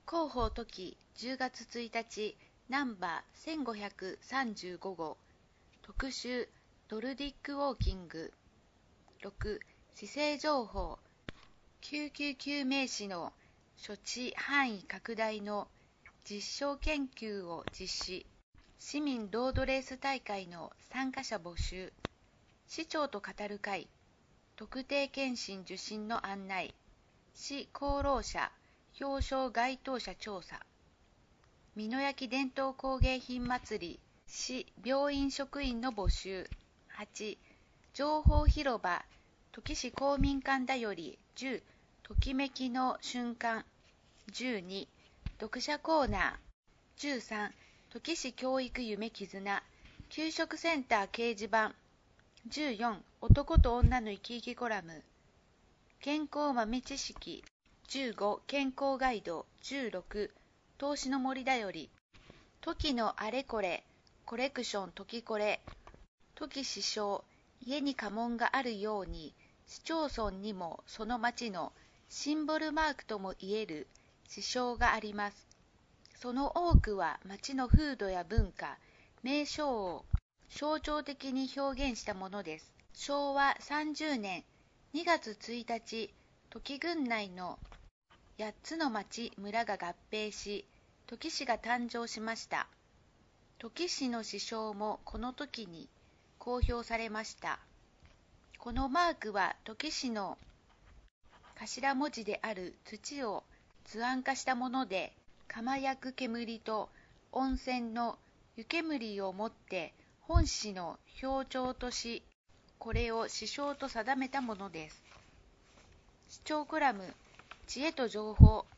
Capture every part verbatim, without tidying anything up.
広報時じゅうがつついたちナンバーせんごひゃくさんじゅうごごう特集ノルディックウォーキング。ろく姿勢情報きゅうきゅうきゅう名詞の処置範囲拡大の実証研究を実施。市民ロードレース大会の参加者募集。市長と語る会。特定健診受診の案内。市功労者表彰該当者調査。美濃焼伝統工芸品祭り。市病院職員の募集。はち情報広場土岐市公民館だよりじゅうときめきの瞬間。じゅうに読者コーナー。じゅうさん土岐市教育夢絆給食センター掲示板。じゅうよん男と女の生き生きコラム。健康豆知識。じゅうご健康ガイド。じゅうろく投資の森だより。トキのあれこれコレクショントキコレ。トキ市章家に家紋があるように市町村にもその町のシンボルマークともいえる市章があります。その多くは町の風土や文化、名称を象徴的に表現したものです。しょうわさんじゅうねんにがつついたち、土岐郡内のやっつの町村が合併し、土岐市が誕生しました。土岐市の市章もこの時に公表されました。このマークは土岐市の頭文字である土を図案化したもので、釜焼く煙と温泉の湯煙をもって本市の標徴とし、これを市章と定めたものです。市長コラム、知恵と情報。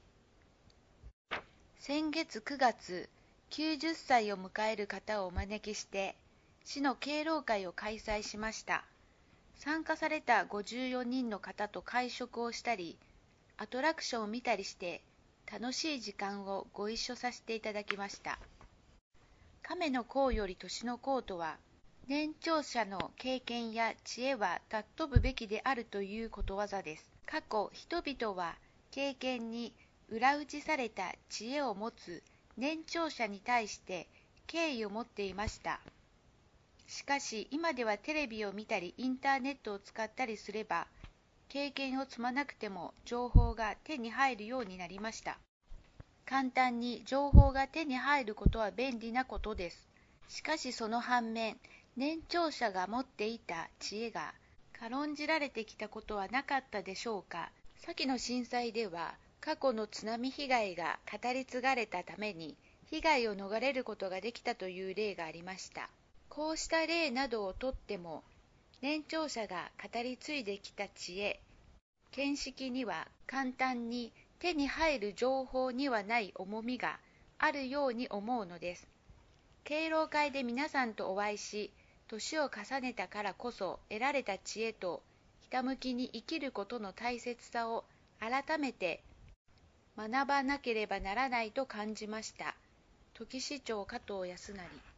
先月くがつ、きゅうじゅっさいを迎える方をお招きして、市の敬老会を開催しました。参加されたごじゅうよにんの方と会食をしたり、アトラクションを見たりして、楽しい時間をご一緒させていただきました。亀の甲より年の甲とは、年長者の経験や知恵は尊ぶべきであるということわざです。過去、人々は経験に裏打ちされた知恵を持つ年長者に対して敬意を持っていました。しかし今ではテレビを見たりインターネットを使ったりすれば、経験を積まなくても情報が手に入るようになりました。簡単に情報が手に入ることは便利なことです。しかしその反面、年長者が持っていた知恵が軽んじられてきたことはなかったでしょうか。先の震災では過去の津波被害が語り継がれたために被害を逃れることができたという例がありました。こうした例などをとっても、年長者が語り継いできた知恵、見識には簡単に手に入る情報にはない重みがあるように思うのです。敬老会で皆さんとお会いし、年を重ねたからこそ得られた知恵と、ひたむきに生きることの大切さを改めて学ばなければならないと感じました。土岐市長加藤康成。